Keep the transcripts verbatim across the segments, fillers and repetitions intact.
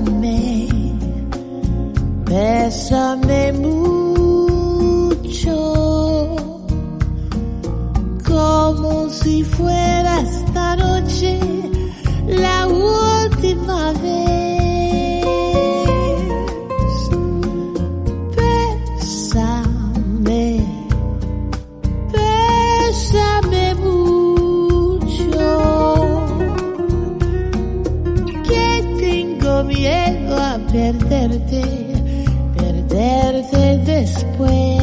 Bésame, bésame mucho, como si fuera esta noche la última vez. Bésame, bésame mucho, que tengo miedo a perderte, perderte después.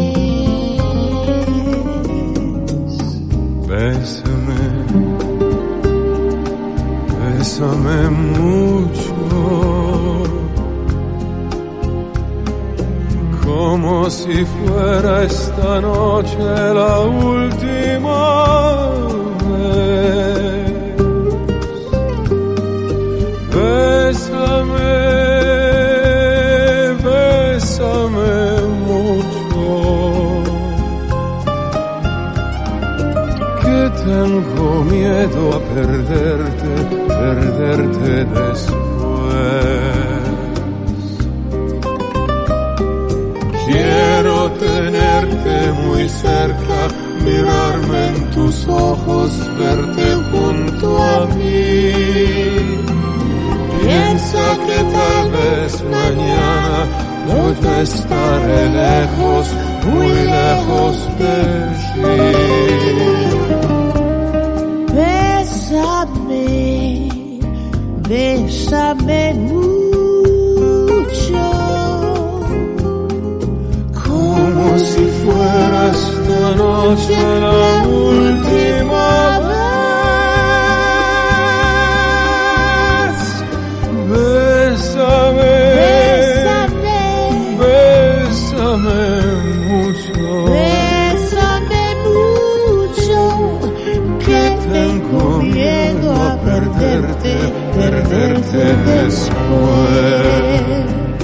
Bésame, bésame mucho, como si fuera esta noche la última vez. Bésame, bésame mucho, que tengo miedo a perderte, perderte después. Quiero tenerte muy cerca, mirarme en tus ojos, verte junto a mí. Piensa que tal vez mañana yo ya estaré lejos, muy lejos de ti. Bésame, bésame mucho, como si fuera esta noche la última vez. Bésame, bésame, bésame mucho, bésame mucho, que tengo miedo a perderte, perderte después.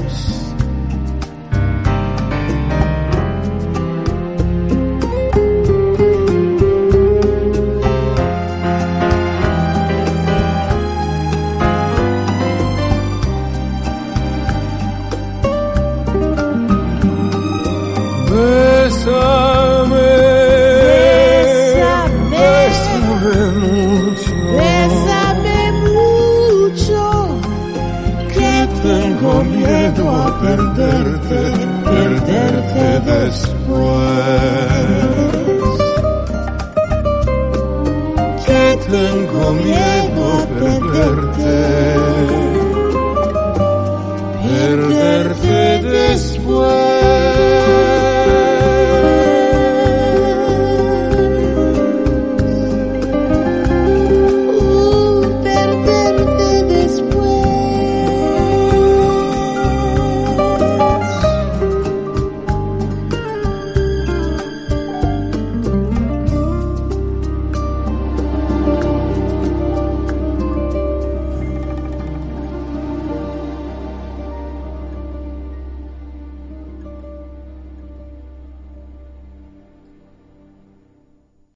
Bésame, Bésame, bésame mucho, bésame mucho, que tengo miedo a perderte, perderte después. Que tengo miedo a perderte.